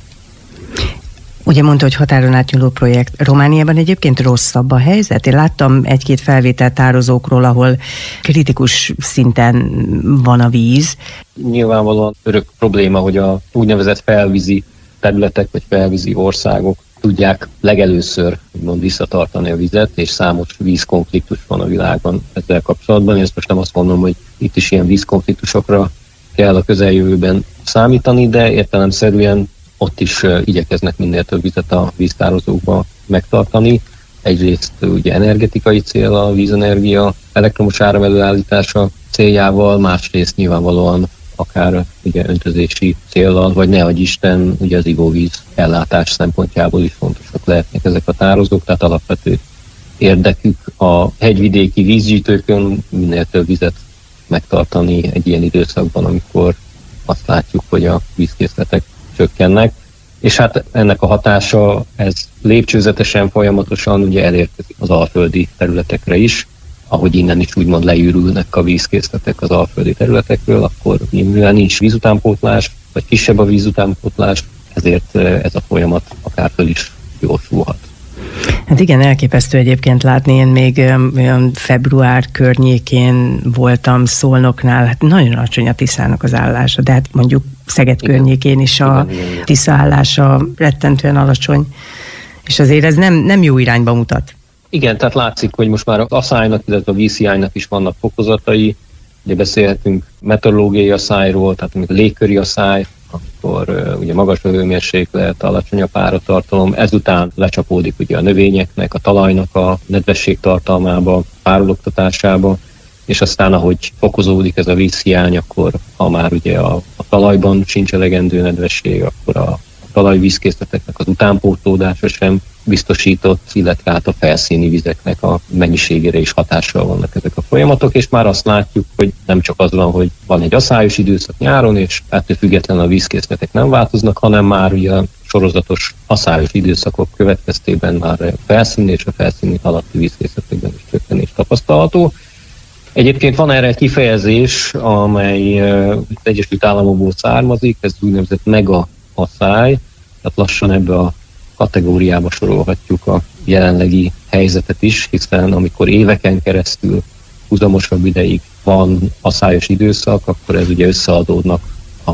Ugye mondta, hogy határon átnyúló projekt. Romániában egyébként rosszabb a helyzet? Én láttam egy-két felvételt tározókról, ahol kritikus szinten van a víz. Nyilvánvalóan örök probléma, hogy a úgynevezett felvízi területek vagy felvízi országok tudják legelőször visszatartani a vizet, és számos vízkonfliktus van a világban ezzel kapcsolatban. Én ezt most nem azt mondom, hogy itt is ilyen vízkonfliktusokra kell a közeljövőben számítani, de értelemszerűen ott is igyekeznek minél több vizet a víztározókba megtartani. Egyrészt ugye energetikai cél a vízenergia, elektromos áram előállítása céljával, másrészt nyilvánvalóan akár ugye öntözési céllal, vagy ne adj Isten, ugye az ivóvíz ellátás szempontjából is fontosak lehetnek ezek a tározók, tehát alapvető érdekük a hegyvidéki vízgyűjtőkön minél több vizet megtartani egy ilyen időszakban, amikor azt látjuk, hogy a vízkészletek csökkennek, és hát ennek a hatása, ez lépcsőzetesen, folyamatosan ugye elérkezik az alföldi területekre is, ahogy innen is úgymond leürülnek a vízkészletek az alföldi területekről, akkor mivel nincs vízutánpótlás, vagy kisebb a vízutánpótlás, ezért ez a folyamat akár föl is gyorsulhat. Hát igen, elképesztő egyébként látni, én még olyan február környékén voltam Szolnoknál, hát nagyon alacsony a Tiszának az állása, de hát mondjuk Szeged környékén is a Tisza állása rettentően alacsony, és azért ez nem jó irányba mutat. Igen, tehát látszik, hogy most már az asszálynak, illetve a vízhiánynak is vannak fokozatai, ugye beszélhetünk meteorológiai asszályról, tehát amikor légköri asszály, akkor ugye magas a hőmérséklet, alacsony a páratartalom, ezután lecsapódik ugye a növényeknek, a talajnak a nedvesség tartalmába, párologtatásába, és aztán ahogy fokozódik ez a vízhiány, akkor ha már ugye a talajban sincs elegendő nedvesség, akkor a talajvízkészleteknek az utánpótlódása sem biztosított, illetve hát a felszíni vizeknek a mennyiségére is hatással vannak ezek a folyamatok, és már azt látjuk, hogy nem csak az van, hogy van egy aszályos időszak nyáron, és ettől függetlenül a vízkészletek nem változnak, hanem már ugye a sorozatos aszályos időszakok következtében már a felszín és a felszíni alatti vízkészletekben is csökkenés tapasztalható. Egyébként van erre egy kifejezés, amely az Egyesült Államokból származik, ez úgynevezett mega aszály, tehát lassan ebbe a kategóriába sorolhatjuk a jelenlegi helyzetet is, hiszen amikor éveken keresztül húzamosabb ideig van aszályos időszak, akkor ez ugye összeadódnak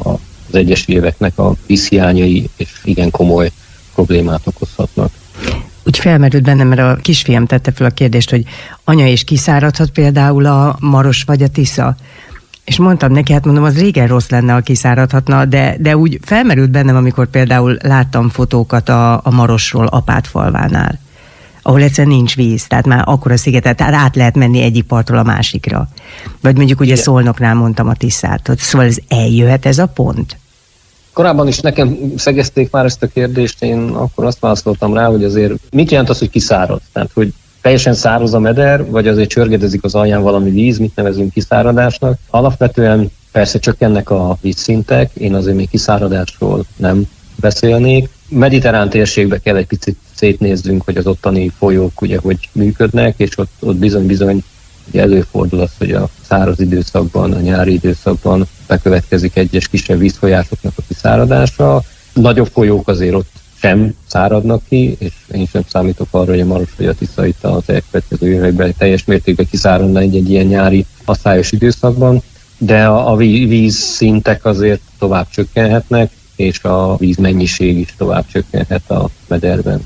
az egyes éveknek a vízhiányai, és igen komoly problémát okozhatnak. Úgy felmerült bennem, mert a kisfiam tette fel a kérdést, hogy anya, és kiszáradhat például a Maros vagy a Tisza? És mondtam neki, hát mondom, az régen rossz lenne, ha kiszáradhatna, de úgy felmerült bennem, amikor például láttam fotókat a Marosról, Apátfalvánál, ahol egyszerűen nincs víz, tehát már akkora szigetet, tehát át lehet menni egyik partról a másikra. Vagy mondjuk ugye Szolnoknál mondtam a Tiszát, szóval eljöhet ez a pont? Korábban is nekem szegezték már ezt a kérdést, én akkor azt válaszoltam rá, hogy azért mit jelent az, hogy kiszárad? Tehát, hogy teljesen száraz a meder, vagy azért csörgedezik az alján valami víz, mit nevezünk kiszáradásnak. Alapvetően persze csökkennek a vízszintek, én azért még kiszáradásról nem beszélnék. Mediterrán térségbe kell egy picit szétnézzünk, hogy az ottani folyók ugye hogy működnek, és ott bizony ugye előfordul az, hogy a száraz időszakban, a nyári időszakban bekövetkezik egyes kisebb vízfolyásoknak a kiszáradása. Nagyobb folyók azért ott sem száradnak ki, és én sem számítok arra, hogy a Maros vagy a Tisza itt az elkövetkező években teljes mértékben kiszáradna egy ilyen nyári aszályos időszakban, de a vízszintek azért tovább csökkenhetnek, és a vízmennyiség is tovább csökkenhet a mederben.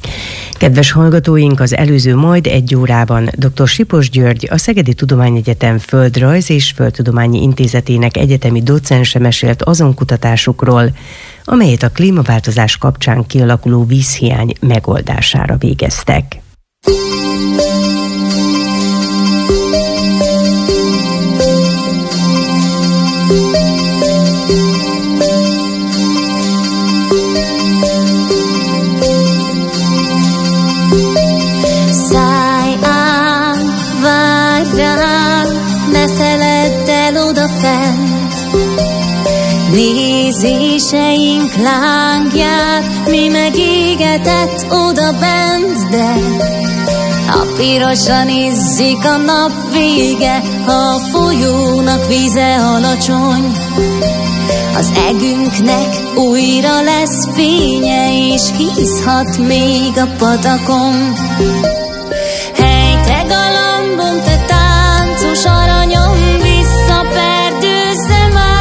Kedves hallgatóink, az előző majd egy órában dr. Sipos György, a Szegedi Tudományegyetem Földrajz és Földtudományi Intézetének egyetemi docense mesélt azon kutatásukról, amelyet a klímaváltozás kapcsán kialakuló vízhiány megoldására végeztek. Nézéseink lángját, mi megégetett oda bent, de a pirosan izzik a nap vége, ha a folyónak víze alacsony. Az egünknek újra lesz fénye, és hízhat még a patakon. Hey, te galambom, te táncos aranyom, visszaperdőzze már.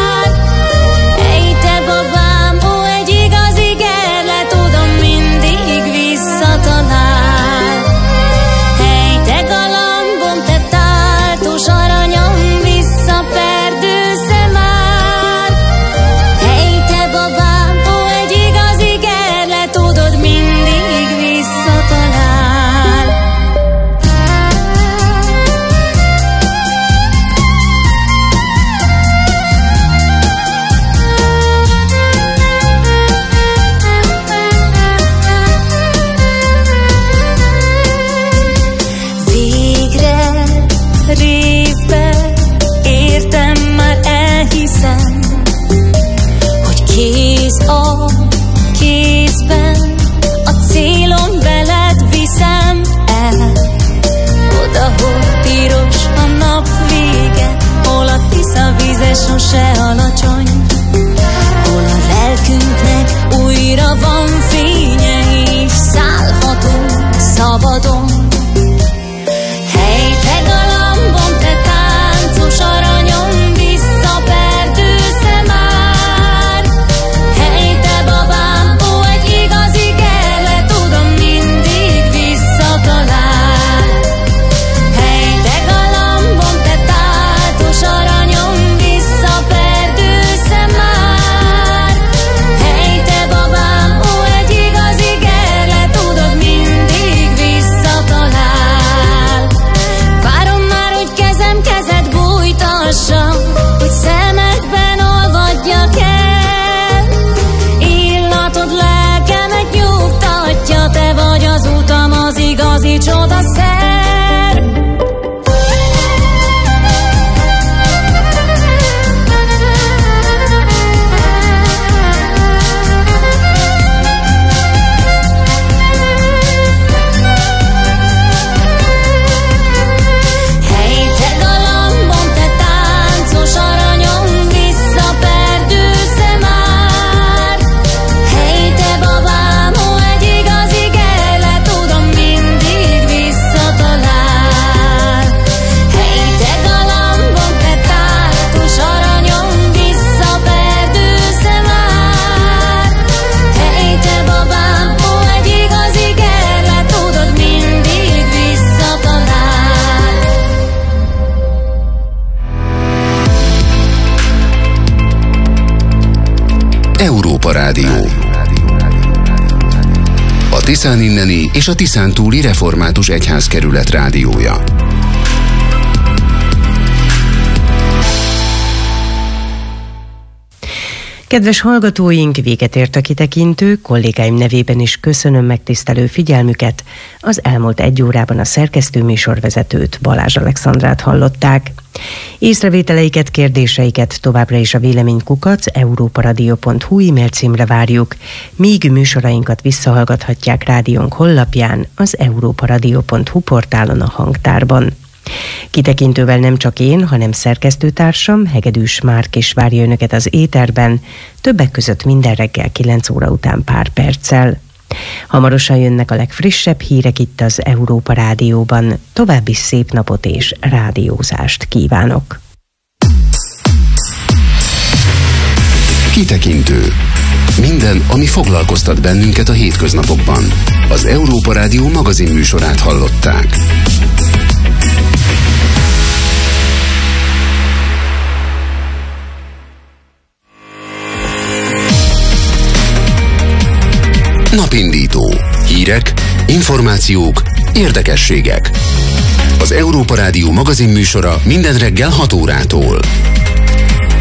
Sose alacsony, hol a lelkünknek újra van fénye, és szállhatunk szabadon. Hey, te galambom, te táncos aranyom, visszaperdőzze már. Hey, te babám, ó, egy igazi gerle, tudom, mindig visszatalál. Hey, te galambom, te táncos aranyom, perdőzze már. Hey, te babám, ó, egy igazi gerle, tudod, mindig visszatalál. micsoda szer. Európa Rádió. A Tiszán inneni és a Tiszán túli református egyházkerület rádiója. Kedves hallgatóink, véget ért a kitekintő, kollégáim nevében is köszönöm megtisztelő figyelmüket. Az elmúlt 1 órában a szerkesztő műsorvezetőt, Balázs Alexandrát hallották. Észrevételeiket, kérdéseiket továbbra is a véleménykukac@europaradio.hu e-mail címre várjuk, míg műsorainkat visszahallgathatják rádiónk honlapján, az europaradio.hu portálon a hangtárban. Kitekintővel nem csak én, hanem szerkesztőtársam, Hegedűs Márk is várja önöket az éterben, többek között minden reggel 9 óra után pár perccel. Hamarosan jönnek a legfrissebb hírek itt az Európa Rádióban. További szép napot és rádiózást kívánok! Kitekintő. Minden, ami foglalkoztat bennünket a hétköznapokban. Az Európa Rádió magazinműsorát hallották. Napindító. Hírek, információk, érdekességek. Az Európa Rádió magazinműsora minden reggel 6 órától.